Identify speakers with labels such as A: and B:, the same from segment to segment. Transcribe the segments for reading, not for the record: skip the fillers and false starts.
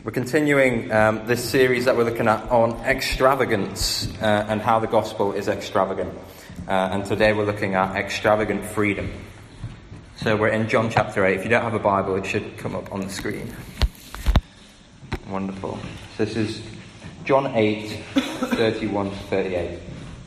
A: We're continuing this series that we're looking at on extravagance and how the gospel is extravagant. And today we're looking at extravagant freedom. So we're in John chapter 8. If you don't have a Bible, it should come up on the screen. Wonderful. So this is John 8, 31 to 38.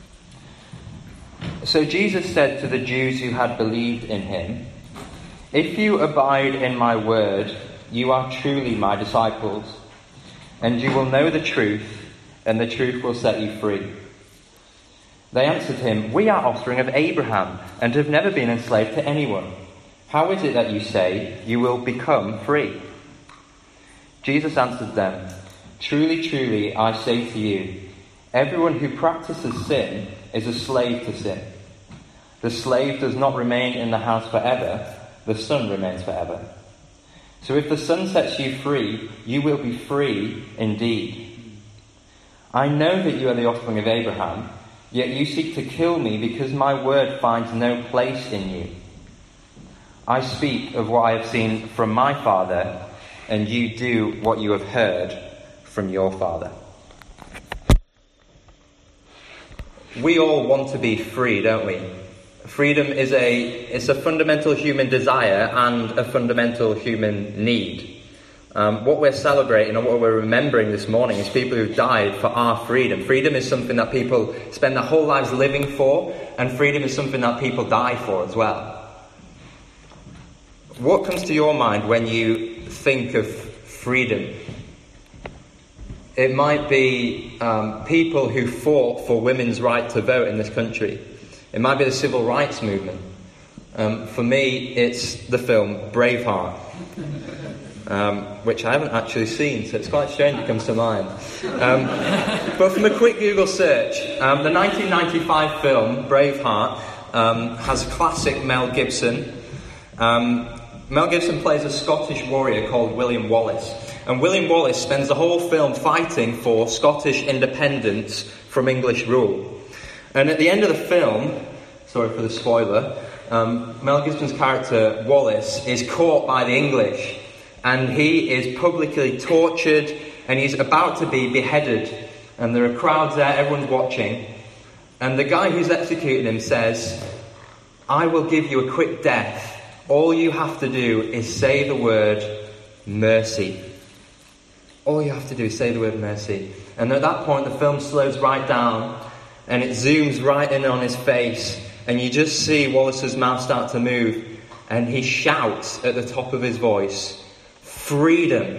A: So Jesus said to the Jews who had believed in him, "If you abide in my word, you are truly my disciples, and you will know the truth, and the truth will set you free." They answered him, "We are offspring of Abraham, and have never been enslaved to anyone. How is it that you say you will become free?" Jesus answered them, "Truly, truly, I say to you, everyone who practices sin is a slave to sin. The slave does not remain in the house forever, the son remains forever. So if the Son sets you free, you will be free indeed. I know that you are the offspring of Abraham, yet you seek to kill me because my word finds no place in you. I speak of what I have seen from my Father, and you do what you have heard from your father." We all want to be free, don't we? Freedom is a fundamental human desire and a fundamental human need. What we're celebrating and what we're remembering this morning is people who died for our freedom. Freedom is something that people spend their whole lives living for, and freedom is something that people die for as well. What comes to your mind when you think of freedom? It might be people who fought for women's right to vote in this country. It might be the civil rights movement. For me, it's the film Braveheart, which I haven't actually seen, so it's quite strange it comes to mind. But from a quick Google search, the 1995 film Braveheart has classic Mel Gibson. Mel Gibson plays a Scottish warrior called William Wallace. And William Wallace spends the whole film fighting for Scottish independence from English rule. And at the end of the film, sorry for the spoiler, Mel Gibson's character, Wallace, is caught by the English. And he is publicly tortured, and he's about to be beheaded. And there are crowds there, everyone's watching. And the guy who's executing him says, "I will give you a quick death. All you have to do is say the word mercy." All you have to do is say the word mercy. And at that point, the film slows right down, and it zooms right in on his face, and you just see Wallace's mouth start to move, and he shouts at the top of his voice, "Freedom!"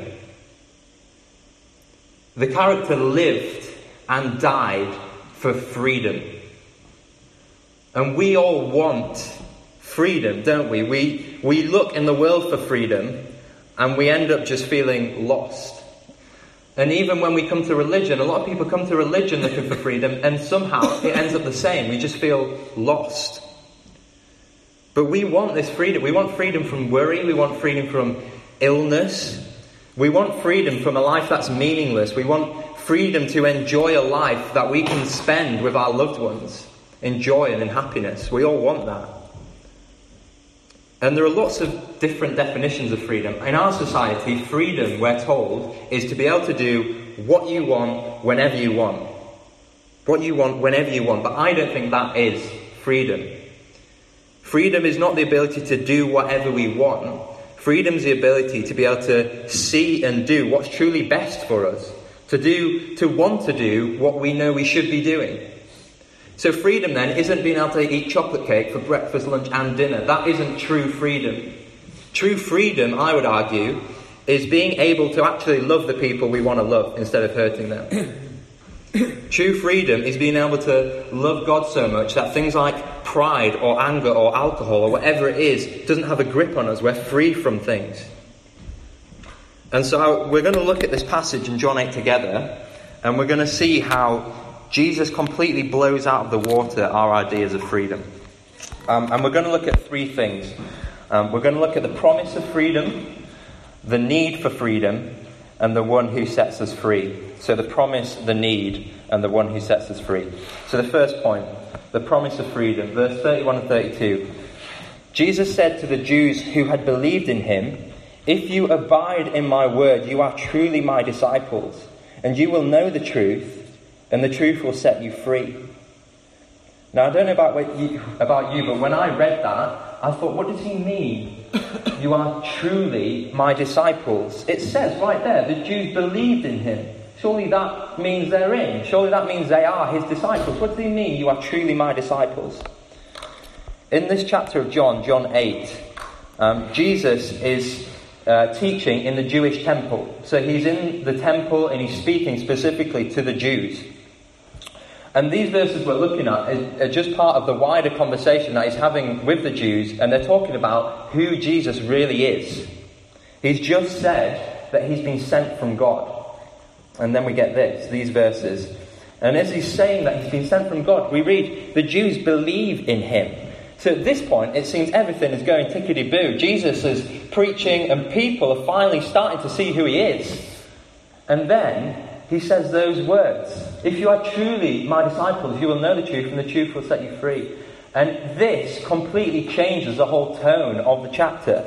A: The character lived and died for freedom. And we all want freedom, don't we? We look in the world for freedom, and we end up just feeling lost. And even when we come to religion, a lot of people come to religion looking for freedom, and somehow it ends up the same. We just feel lost. But we want this freedom. We want freedom from worry. We want freedom from illness. We want freedom from a life that's meaningless. We want freedom to enjoy a life that we can spend with our loved ones in joy and in happiness. We all want that. And there are lots of different definitions of freedom. In our society, freedom, we're told, is to be able to do what you want whenever you want. What you want whenever you want. But I don't think that is freedom. Freedom is not the ability to do whatever we want. Freedom is the ability to be able to see and do what's truly best for us. To want to do what we know we should be doing. So freedom then isn't being able to eat chocolate cake for breakfast, lunch and dinner. That isn't true freedom. True freedom, I would argue, is being able to actually love the people we want to love instead of hurting them. True freedom is being able to love God so much that things like pride or anger or alcohol or whatever it is doesn't have a grip on us. We're free from things. And so we're going to look at this passage in John 8 together, and we're going to see how Jesus completely blows out of the water our ideas of freedom. And we're going to look at three things. We're going to look at the promise of freedom, the need for freedom, and the one who sets us free. So the promise, the need, and the one who sets us free. So the first point, the promise of freedom. Verse 31 and 32. Jesus said to the Jews who had believed in him, If you abide in my word, you are truly my disciples, and you will know the truth, and the truth will set you free. Now, I don't know about you, but when I read that, I thought, what does he mean? You are truly my disciples. It says right there, the Jews believed in him. Surely that means they're in. Surely that means they are his disciples. What does he mean, you are truly my disciples? In this chapter of John 8, Jesus is teaching in the Jewish temple. So he's in the temple and he's speaking specifically to the Jews. And these verses we're looking at are just part of the wider conversation that he's having with the Jews, and they're talking about who Jesus really is. He's just said that he's been sent from God. And then we get these verses. And as he's saying that he's been sent from God, we read, the Jews believe in him. So at this point, it seems everything is going tickety-boo. Jesus is preaching and people are finally starting to see who he is. And then he says those words, if you are truly my disciples, you will know the truth and the truth will set you free. And this completely changes the whole tone of the chapter.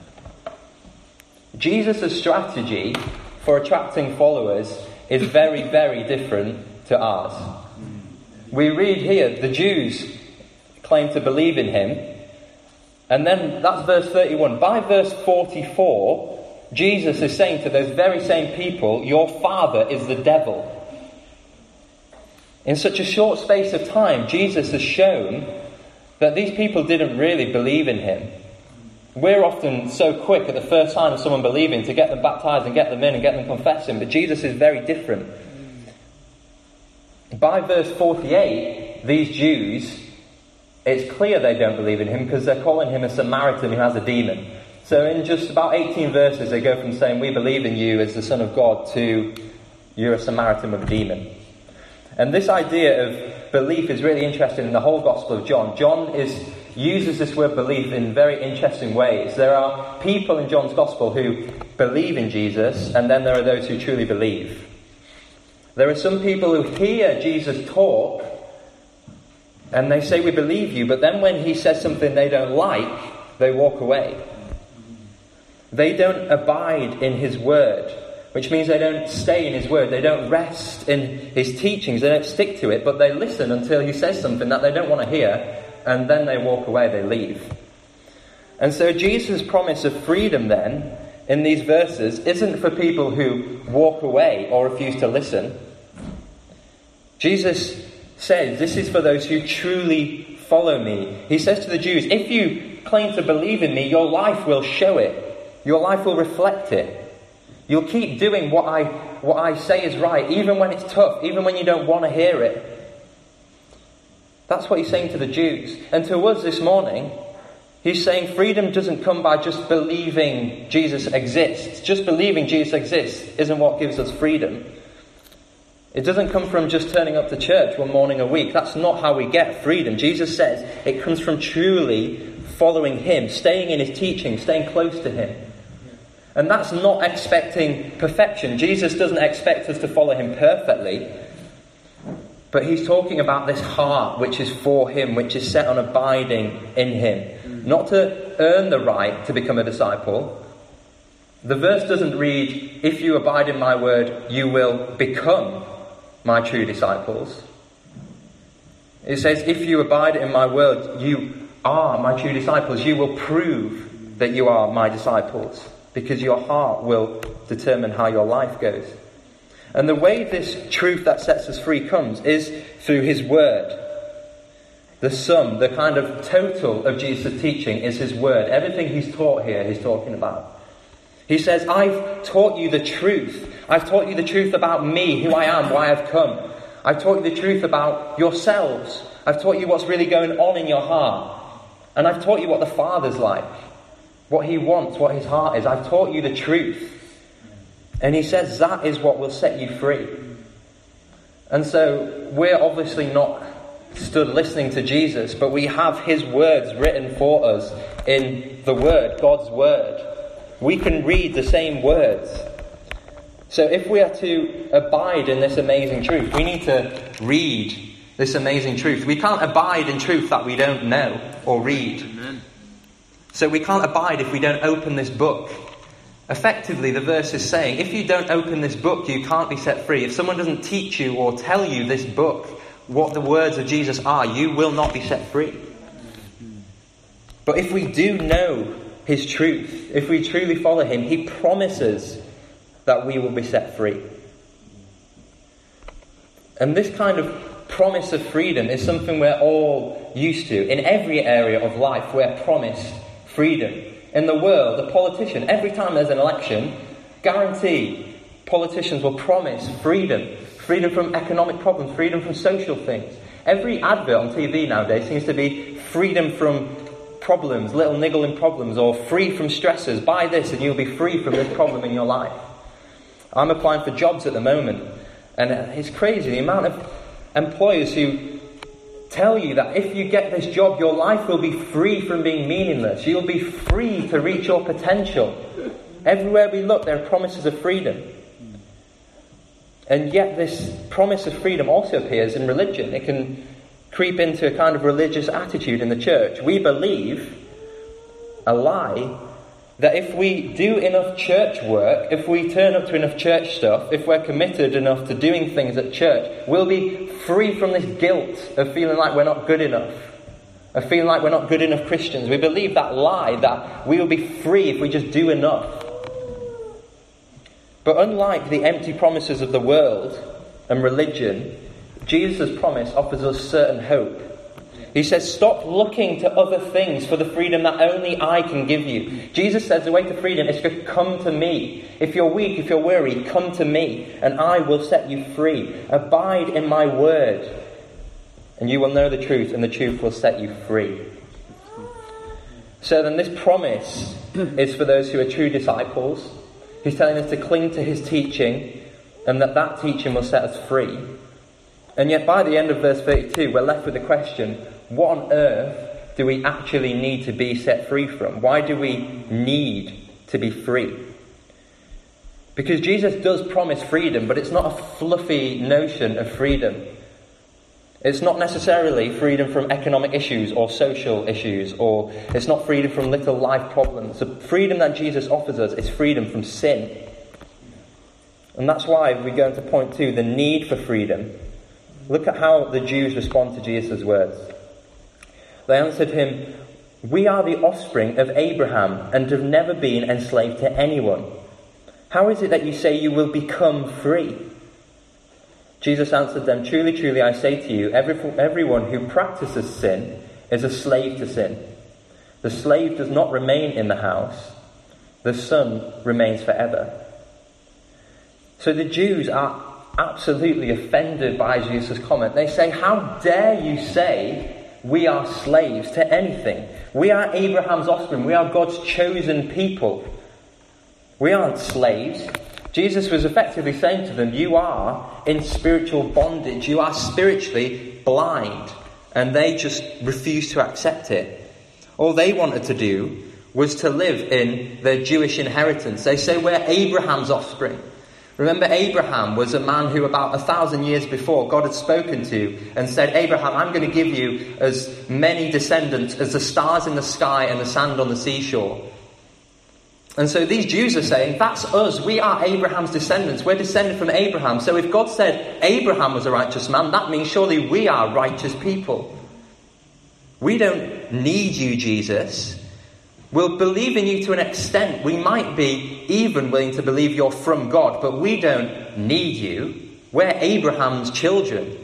A: Jesus' strategy for attracting followers is very, very different to ours. We read here, the Jews claim to believe in him. And then that's verse 31. By verse 44, Jesus is saying to those very same people, your father is the devil. In such a short space of time, Jesus has shown that these people didn't really believe in him. We're often so quick at the first sign of someone believing to get them baptized and get them in and get them confessing, but Jesus is very different. By verse 48, these Jews, it's clear they don't believe in him because they're calling him a Samaritan who has a demon. So in just about 18 verses, they go from saying, we believe in you as the Son of God, to you're a Samaritan with a demon. And this idea of belief is really interesting in the whole Gospel of John. John uses this word belief in very interesting ways. There are people in John's Gospel who believe in Jesus, and then there are those who truly believe. There are some people who hear Jesus talk, and they say, we believe you, but then when he says something they don't like, they walk away. They don't abide in his word, which means they don't stay in his word. They don't rest in his teachings. They don't stick to it, but they listen until he says something that they don't want to hear, and then they walk away, they leave. And so Jesus' promise of freedom then, in these verses, isn't for people who walk away or refuse to listen. Jesus says, this is for those who truly follow me. He says to the Jews, if you claim to believe in me, your life will show it. Your life will reflect it. You'll keep doing what I say is right, even when it's tough, even when you don't want to hear it. That's what he's saying to the Jews. And to us this morning, he's saying freedom doesn't come by just believing Jesus exists. Just believing Jesus exists isn't what gives us freedom. It doesn't come from just turning up to church one morning a week. That's not how we get freedom. Jesus says it comes from truly following him, staying in his teaching, staying close to him. And that's not expecting perfection. Jesus doesn't expect us to follow him perfectly. But he's talking about this heart which is for him, which is set on abiding in him. Not to earn the right to become a disciple. The verse doesn't read, if you abide in my word, you will become my true disciples. It says, if you abide in my word, you are my true disciples. You will prove that you are my disciples, because your heart will determine how your life goes. And the way this truth that sets us free comes is through his word. The sum, the kind of total of Jesus' teaching is his word. Everything he's taught here, he's talking about. He says, I've taught you the truth. I've taught you the truth about me, who I am, why I've come. I've taught you the truth about yourselves. I've taught you what's really going on in your heart. And I've taught you what the Father's like, what he wants, what his heart is. I've taught you the truth. And he says that is what will set you free. And so we're obviously not stood listening to Jesus, but we have his words written for us in the word, God's word. We can read the same words. So if we are to abide in this amazing truth, we need to read this amazing truth. We can't abide in truth that we don't know or read. Amen. So we can't abide if we don't open this book Effectively, the verse is saying, if you don't open this book, you can't be set free. If someone doesn't teach you or tell you this book, what the words of Jesus are, you will not be set free. But if we do know his truth, if we truly follow him, he promises that we will be set free. And this kind of promise of freedom is something we're all used to. In every area of life, we're promised freedom. In the world, a politician, every time there's an election, guarantee politicians will promise freedom. Freedom from economic problems, freedom from social things. Every advert on TV nowadays seems to be freedom from problems, little niggling problems, or free from stresses. Buy this and you'll be free from this problem in your life. I'm applying for jobs at the moment, and it's crazy the amount of employers who tell you that if you get this job, your life will be free from being meaningless. You'll be free to reach your potential. Everywhere we look, there are promises of freedom. And yet this promise of freedom also appears in religion. It can creep into a kind of religious attitude in the church. We believe a lie that if we do enough church work, if we turn up to enough church stuff, if we're committed enough to doing things at church, we'll be free from this guilt of feeling like we're not good enough, of feeling like we're not good enough Christians. We believe that lie, that we will be free if we just do enough. But unlike the empty promises of the world and religion, Jesus' promise offers us certain hope. He says, stop looking to other things for the freedom that only I can give you. Jesus says the way to freedom is to come to me. If you're weak, if you're weary, come to me and I will set you free. Abide in my word and you will know the truth and the truth will set you free. So then this promise is for those who are true disciples. He's telling us to cling to his teaching and that teaching will set us free. And yet by the end of verse 32, we're left with the question, what on earth do we actually need to be set free from? Why do we need to be free? Because Jesus does promise freedom, but it's not a fluffy notion of freedom. It's not necessarily freedom from economic issues or social issues, or it's not freedom from little life problems. The freedom that Jesus offers us is freedom from sin. And that's why we go into point 2, the need for freedom. Look at how the Jews respond to Jesus' words. They answered him, "We are the offspring of Abraham and have never been enslaved to anyone. How is it that you say you will become free?" Jesus answered them, "Truly, truly, I say to you, everyone who practices sin is a slave to sin. The slave does not remain in the house. The son remains forever." So the Jews are absolutely offended by Jesus' comment. They say, "How dare you say we are slaves to anything? We are Abraham's offspring. We are God's chosen people. We aren't slaves." Jesus was effectively saying to them, you are in spiritual bondage. You are spiritually blind. And they just refused to accept it. All they wanted to do was to live in their Jewish inheritance. They say we're Abraham's offspring. Remember, Abraham was a man who about 1,000 years before God had spoken to and said, "Abraham, I'm going to give you as many descendants as the stars in the sky and the sand on the seashore." And so these Jews are saying, that's us. We are Abraham's descendants. We're descended from Abraham. So if God said Abraham was a righteous man, that means surely we are righteous people. We don't need you, Jesus. We'll believe in you to an extent. We might be even willing to believe you're from God, but we don't need you. We're Abraham's children.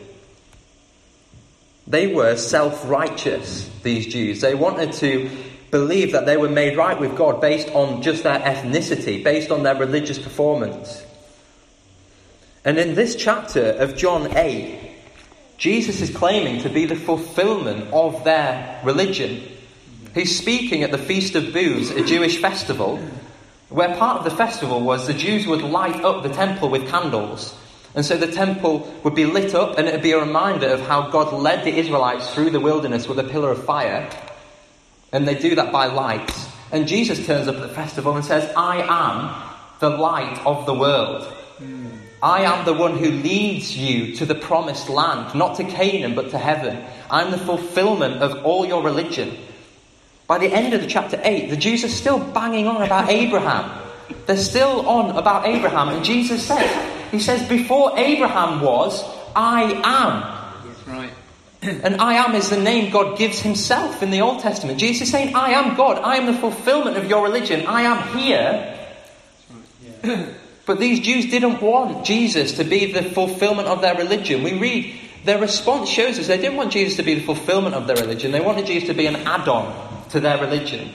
A: They were self-righteous, these Jews. They wanted to believe that they were made right with God based on just their ethnicity, based on their religious performance. And in this chapter of John 8, Jesus is claiming to be the fulfillment of their religion. He's speaking at the Feast of Booths, a Jewish festival, where part of the festival was the Jews would light up the temple with candles. And so the temple would be lit up, and it would be a reminder of how God led the Israelites through the wilderness with a pillar of fire. And they do that by lights. And Jesus turns up at the festival and says, "I am the light of the world. I am the one who leads you to the promised land, not to Canaan, but to heaven. I'm the fulfillment of all your religion." By the end of the chapter 8, the Jews are still banging on about Abraham. They're still on about Abraham. And Jesus says, before Abraham was, I am.
B: Yes, right.
A: And I am is the name God gives himself in the Old Testament. Jesus is saying, I am God. I am the fulfillment of your religion. I am here. Yeah. But these Jews didn't want Jesus to be the fulfillment of their religion. We read, their response shows us they didn't want Jesus to be the fulfillment of their religion. They wanted Jesus to be an add-on to their religion.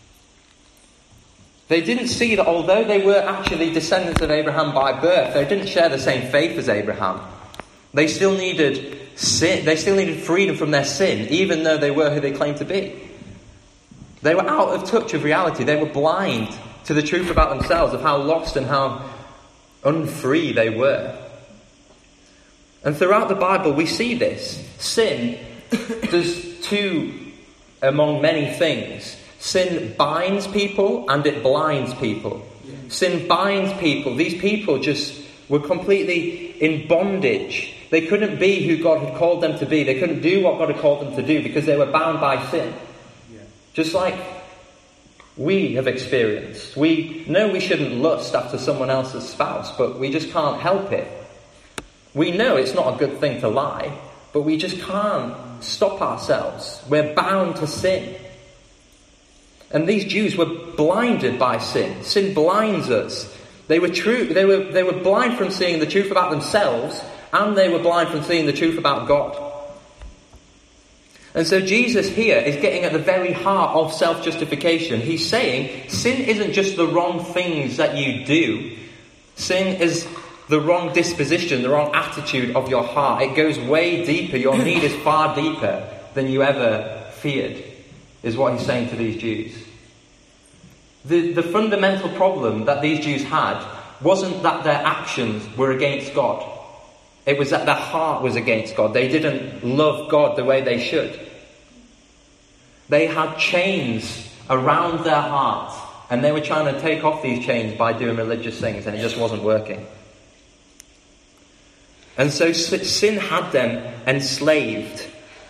A: They didn't see that although they were actually descendants of Abraham by birth, they didn't share the same faith as Abraham. They still needed sin. They still needed freedom from their sin, even though they were who they claimed to be. They were out of touch with reality. They were blind to the truth about themselves, of how lost and how unfree they were. And throughout the Bible we see this. Sin does two among many things. Sin binds people and it blinds people. Sin binds people. These people just were completely in bondage. They couldn't be who God had called them to be. They couldn't do what God had called them to do because they were bound by sin. Just like we have experienced. We know we shouldn't lust after someone else's spouse, but we just can't help it. We know it's not a good thing to lie, but we just can't stop ourselves. We're bound to sin. And these Jews were blinded by sin. Sin blinds us. They were blind from seeing the truth about themselves, and they were blind from seeing the truth about God. And so Jesus here is getting at the very heart of self-justification. He's saying sin isn't just the wrong things that you do. Sin is the wrong disposition, the wrong attitude of your heart. It goes way deeper. Your need is far deeper than you ever feared, is what he's saying to these Jews. The fundamental problem that these Jews had wasn't that their actions were against God. It was that their heart was against God. They didn't love God the way they should. They had chains around their heart, and they were trying to take off these chains by doing religious things, and it just wasn't working. And so sin had them enslaved.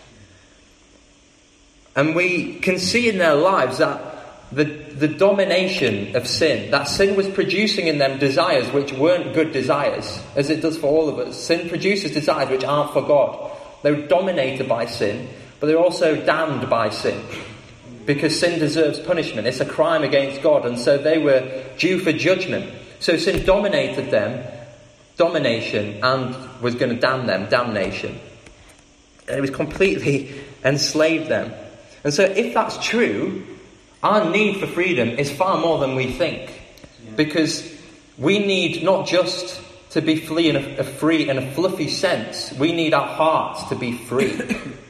A: And we can see in their lives that the domination of sin, that sin was producing in them desires which weren't good desires, as it does for all of us. Sin produces desires which aren't for God. They were dominated by sin, but they're also damned by sin. Because sin deserves punishment. It's a crime against God, and so they were due for judgment. So sin dominated them, domination, and was going to damn them, damnation. And it was completely enslaved them. And so if that's true, our need for freedom is far more than we think. Because we need not just to be free in a fluffy sense. We need our hearts to be free.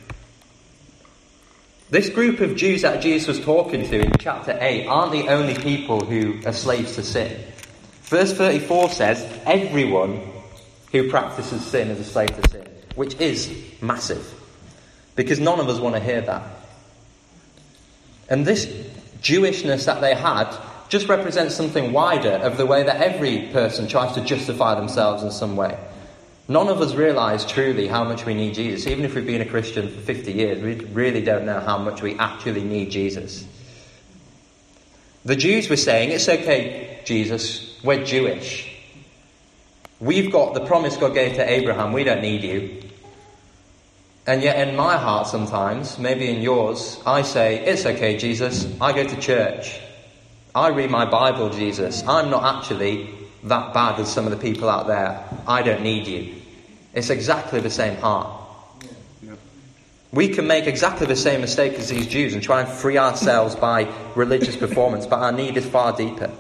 A: This group of Jews that Jesus was talking to in chapter 8 aren't the only people who are slaves to sin. Verse 34 says, everyone who practices sin is a slave to sin. Which is massive. Because none of us want to hear that. And this Jewishness that they had just represents something wider of the way that every person tries to justify themselves in some way. None of us realise truly how much we need Jesus. Even if we've been a Christian for 50 years, we really don't know how much we actually need Jesus. The Jews were saying, it's okay, Jesus, we're Jewish. We've got the promise God gave to Abraham, we don't need you. And yet in my heart sometimes, maybe in yours, I say, it's okay, Jesus, I go to church. I read my Bible, Jesus. I'm not actually that bad as some of the people out there. I don't need you. It's exactly the same heart. We can make exactly the same mistake as these Jews and try and free ourselves by religious performance, but our need is far deeper.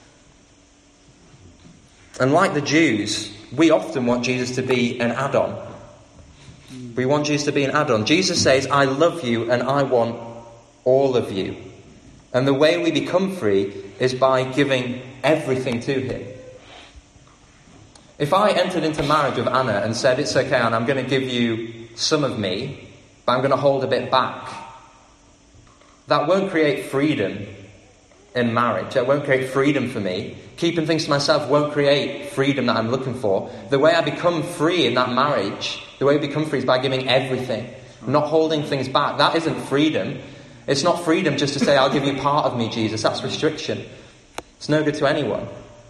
A: And like the Jews, we often want Jesus to be an add-on. We want Jesus to be an add-on. Jesus says, I love you and I want all of you. And the way we become free is by giving everything to him. If I entered into marriage with Anna and said, it's okay, Anna, I'm going to give you some of me, but I'm going to hold a bit back, that won't create freedom in marriage. That won't create freedom for me. Keeping things to myself won't create freedom that I'm looking for. The way I become free in that marriage, the way I become free is by giving everything, not holding things back. That isn't freedom. It's not freedom just to say, I'll give you part of me, Jesus. That's restriction. It's no good to anyone.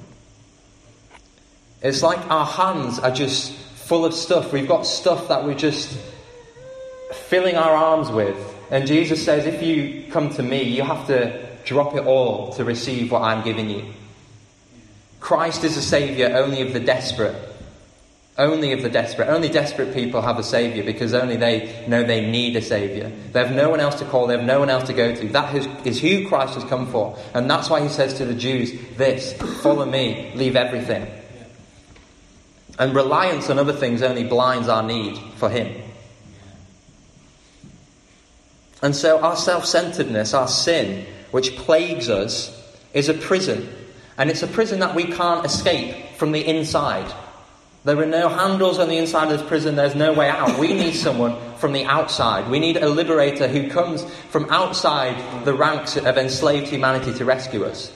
A: It's like our hands are just full of stuff. We've got stuff that we're just filling our arms with. And Jesus says, if you come to me, you have to drop it all to receive what I'm giving you. Christ is a saviour only of the desperate. Only of the desperate. Only desperate people have a saviour because only they know they need a saviour. They have no one else to call. They have no one else to go to. That is who Christ has come for. And that's why he says to the Jews this, follow me, leave everything. And reliance on other things only blinds our need for him. And so our self-centeredness, our sin, which plagues us, is a prison. And it's a prison that we can't escape from the inside. There are no handles on the inside of this prison. There's no way out. We need someone from the outside. We need a liberator who comes from outside the ranks of enslaved humanity to rescue us.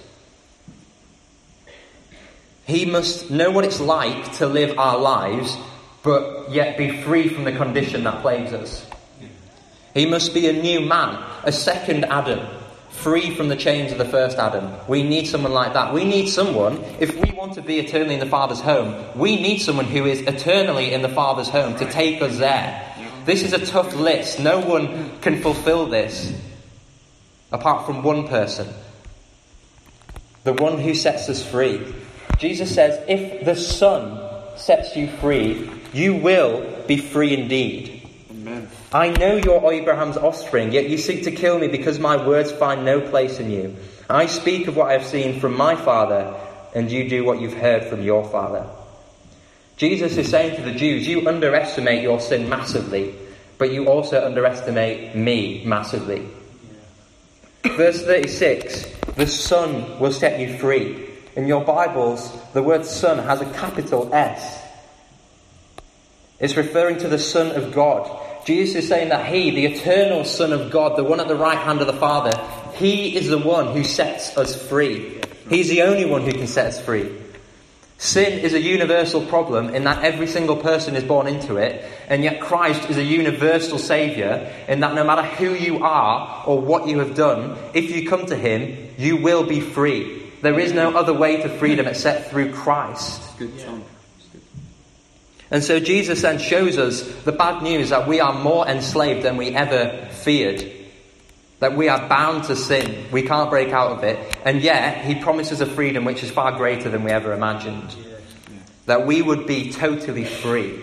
A: He must know what it's like to live our lives, but yet be free from the condition that plagues us. He must be a new man, a second Adam, free from the chains of the first Adam. We need someone like that. We need someone, if we want to be eternally in the Father's home, we need someone who is eternally in the Father's home to take us there. This is a tough list. No one can fulfill this apart from one person. The one who sets us free. Jesus says, if the Son sets you free, you will be free indeed.
B: Amen.
A: I know you're Abraham's offspring, yet you seek to kill me because my words find no place in you. I speak of what I have seen from my father, and you do what you've heard from your father. Jesus is saying to the Jews, you underestimate your sin massively, but you also underestimate me massively. Verse 36, the Son will set you free. In your Bibles, the word Son has a capital S. It's referring to the Son of God. Jesus is saying that he, the eternal Son of God, the one at the right hand of the Father, he is the one who sets us free. He's the only one who can set us free. Sin is a universal problem in that every single person is born into it, and yet Christ is a universal saviour in that no matter who you are or what you have done, if you come to him, you will be free. There is no other way to freedom except through Christ.
B: Good time.
A: And so Jesus then shows us the bad news that we are more enslaved than we ever feared. That we are bound to sin. We can't break out of it. And yet, he promises a freedom which is far greater than we ever imagined. That we would be totally free.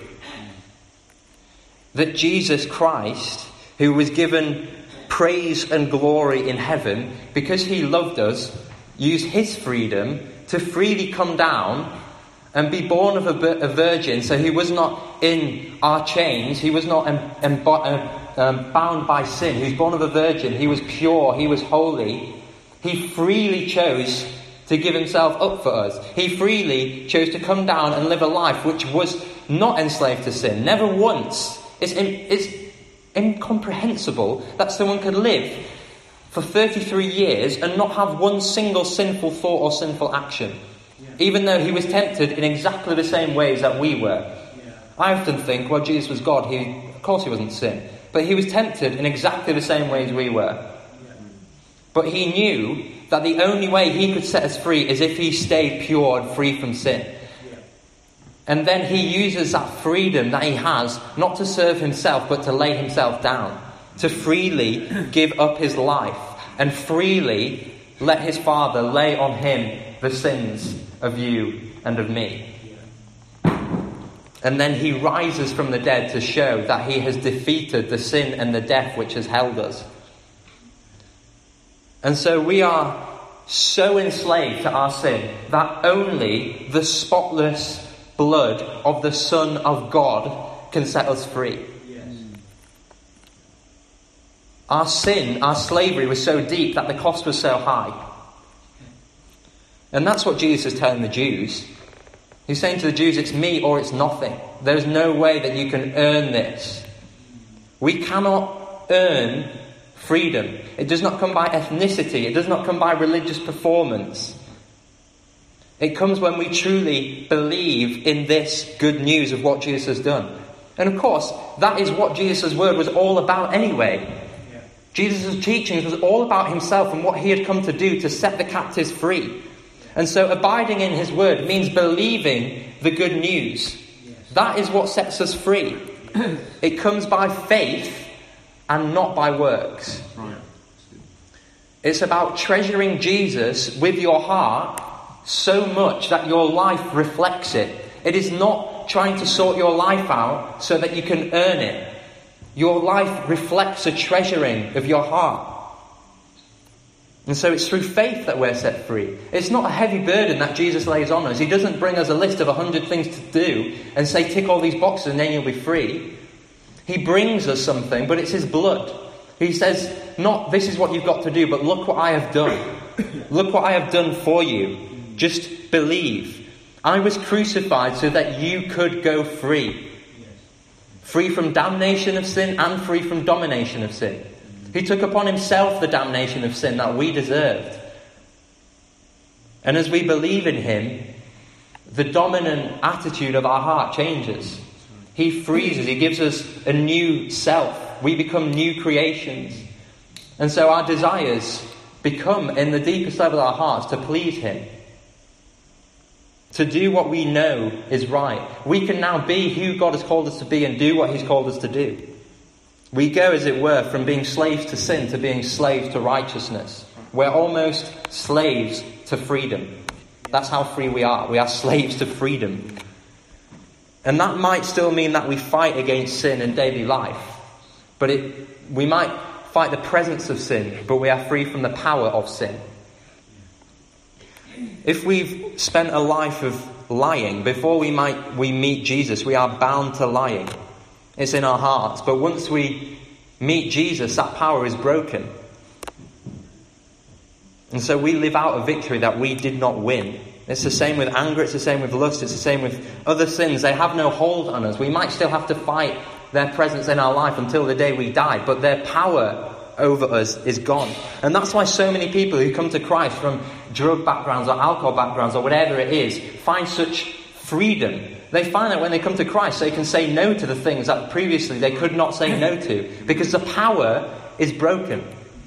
A: That Jesus Christ, who was given praise and glory in heaven, because he loved us, used his freedom to freely come down and be born of a virgin. So he was not in our chains. He was not bound by sin. He was born of a virgin. He was pure. He was holy. He freely chose to give himself up for us. He freely chose to come down and live a life which was not enslaved to sin. Never once. It's incomprehensible that someone could live for 33 years and not have one single sinful thought or sinful action. Even though he was tempted in exactly the same ways that we were. I often think, well, Jesus was God. Of course he wasn't sin. But he was tempted in exactly the same ways we were. But he knew that the only way he could set us free is if he stayed pure and free from sin. And then he uses that freedom that he has, not to serve himself, but to lay himself down. To freely give up his life. And freely let his Father lay on him the sins of you and of me. And then he rises from the dead to show that he has defeated the sin and the death which has held us. And so we are so enslaved to our sin that only the spotless blood of the Son of God can set us free. Our sin, our slavery was so deep that the cost was so high. And that's what Jesus is telling the Jews. He's saying to the Jews, it's me or it's nothing. There's no way that you can earn this. We cannot earn freedom. It does not come by ethnicity. It does not come by religious performance. It comes when we truly believe in this good news of what Jesus has done. And of course, that is what Jesus' word was all about anyway. Jesus' teachings was all about himself and what he had come to do to set the captives free. And so abiding in his word means believing the good news. Yes. That is what sets us free. It comes by faith and not by works. Right. It's about treasuring Jesus with your heart so much that your life reflects it. It is not trying to sort your life out so that you can earn it. Your life reflects a treasuring of your heart. And so it's through faith that we're set free. It's not a heavy burden that Jesus lays on us. He doesn't bring us a list of 100 things to do and say, tick all these boxes and then you'll be free. He brings us something, but it's his blood. He says, not this is what you've got to do, but look what I have done. Look what I have done for you. Just believe. I was crucified so that you could go free. Free from damnation of sin and free from domination of sin. He took upon himself the damnation of sin that we deserved. And as we believe in him, the dominant attitude of our heart changes. He frees us. He gives us a new self. We become new creations. And so our desires become, in the deepest level of our hearts, to please him. To do what we know is right. We can now be who God has called us to be and do what he's called us to do. We go, as it were, from being slaves to sin to being slaves to righteousness. We're almost slaves to freedom. That's how free we are. We are slaves to freedom. And that might still mean that we fight against sin in daily life. But we might fight the presence of sin, but we are free from the power of sin. If we've spent a life of lying, before we meet Jesus, we are bound to lying. It's in our hearts. But once we meet Jesus, that power is broken. And so we live out a victory that we did not win. It's the same with anger, it's the same with lust, it's the same with other sins. They have no hold on us. We might still have to fight their presence in our life until the day we die, but their power over us is gone. And that's why so many people who come to Christ from drug backgrounds or alcohol backgrounds or whatever it is find such freedom. They find that when they come to Christ, they can say no to the things that previously they could not say no to, because the power is broken.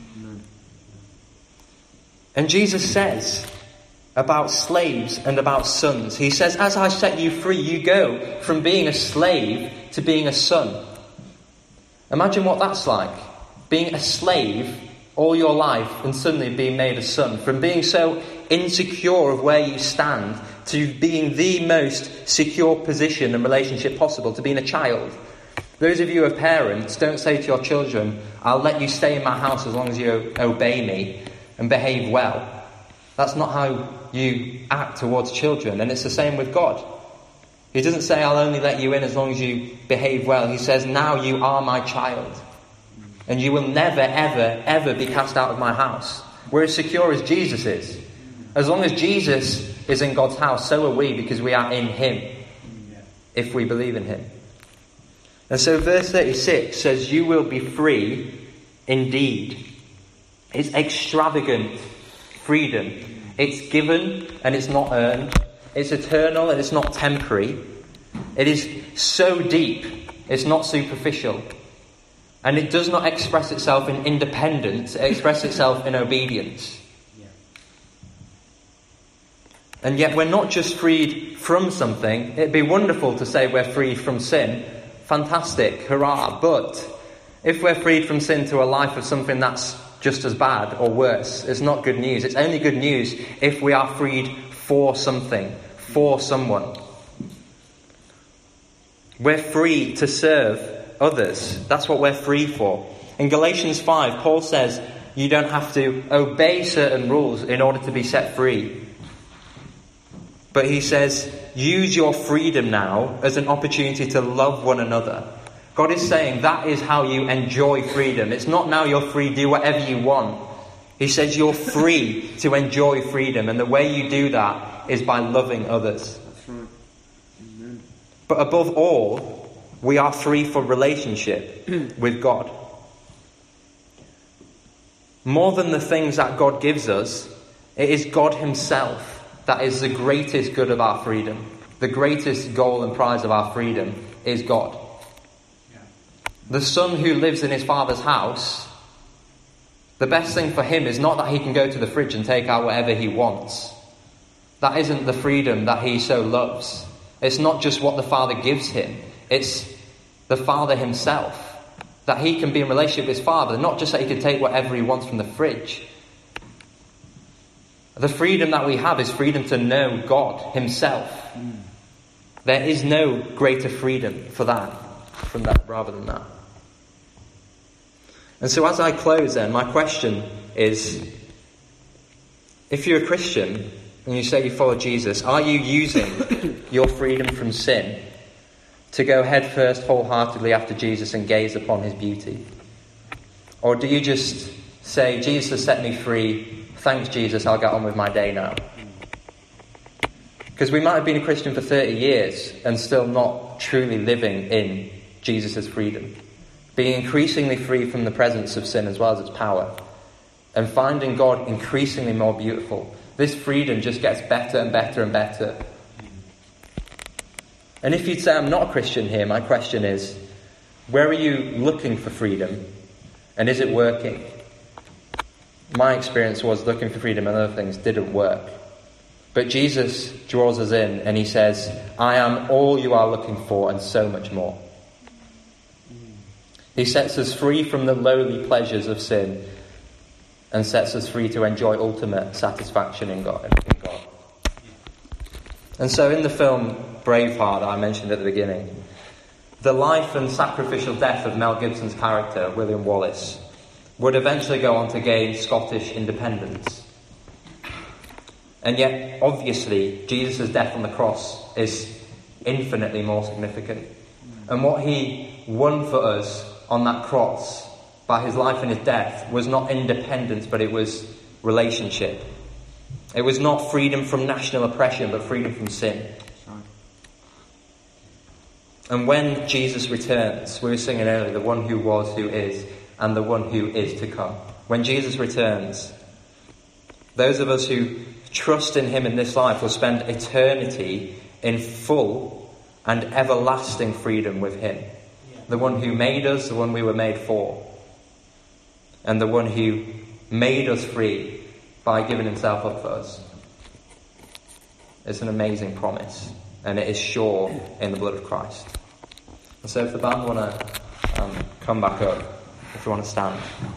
A: And Jesus says about slaves and about sons, he says, as I set you free, you go from being a slave to being a son. Imagine what that's like. Being a slave all your life and suddenly being made a son. From being so insecure of where you stand to being the most secure position and relationship possible, to being a child. Those of you who are parents, don't say to your children, I'll let you stay in my house as long as you obey me and behave well. That's not how you act towards children, and it's the same with God. He doesn't say, I'll only let you in as long as you behave well. He says, now you are my child. And you will never, ever, ever be cast out of my house. We're as secure as Jesus is. As long as Jesus is in God's house, so are we, because we are in him, if we believe in him. And so verse 36 says, you will be free indeed. It's extravagant freedom. It's given and it's not earned. It's eternal and it's not temporary. It is so deep, it's not superficial. And it does not express itself in independence, it expresses itself in obedience. And yet we're not just freed from something. It'd be wonderful to say we're freed from sin. Fantastic, hurrah. But if we're freed from sin to a life of something that's just as bad or worse, it's not good news. It's only good news if we are freed for something, for someone. We're free to serve others. That's what we're free for. In Galatians 5, Paul says you don't have to obey certain rules in order to be set free. But he says, use your freedom now as an opportunity to love one another. God is saying that is how you enjoy freedom. It's not now you're free, do whatever you want. He says you're free to enjoy freedom. And the way you do that is by loving others.
B: That's right. Amen.
A: But above all, we are free for relationship with God. More than the things that God gives us, it is God himself that is the greatest good of our freedom. The greatest goal and prize of our freedom is God. Yeah. The son who lives in his father's house, the best thing for him is not that he can go to the fridge and take out whatever he wants. That isn't the freedom that he so loves. It's not just what the Father gives him. It's the Father himself. That he can be in relationship with his Father. Not just that he can take whatever he wants from the fridge. The freedom that we have is freedom to know God himself. There is no greater freedom from that rather than that. And so as I close then, my question is, if you're a Christian and you say you follow Jesus, are you using your freedom from sin to go headfirst wholeheartedly after Jesus and gaze upon his beauty? Or do you just say, Jesus has set me free, thanks Jesus, I'll get on with my day now? Because we might have been a Christian for 30 years and still not truly living in Jesus' freedom. Being increasingly free from the presence of sin as well as its power. And finding God increasingly more beautiful. This freedom just gets better and better and better. And if you'd say I'm not a Christian here, my question is, where are you looking for freedom? And is it working? My experience was looking for freedom and other things didn't work. But Jesus draws us in and he says, I am all you are looking for and so much more. He sets us free from the lowly pleasures of sin and sets us free to enjoy ultimate satisfaction in God. And so in the film Braveheart that I mentioned at the beginning, the life and sacrificial death of Mel Gibson's character, William Wallace, would eventually go on to gain Scottish independence. And yet, obviously, Jesus' death on the cross is infinitely more significant. And what he won for us on that cross, by his life and his death, was not independence, but it was relationship. It was not freedom from national oppression, but freedom from sin. And when Jesus returns, we were singing earlier, the one who was, who is, and the one who is to come. When Jesus returns, those of us who trust in him in this life will spend eternity in full and everlasting freedom with him. The one who made us, the one we were made for. And the one who made us free by giving himself up for us. It's an amazing promise. And it is sure in the blood of Christ. And so if the band want to come back up, if you want to stand.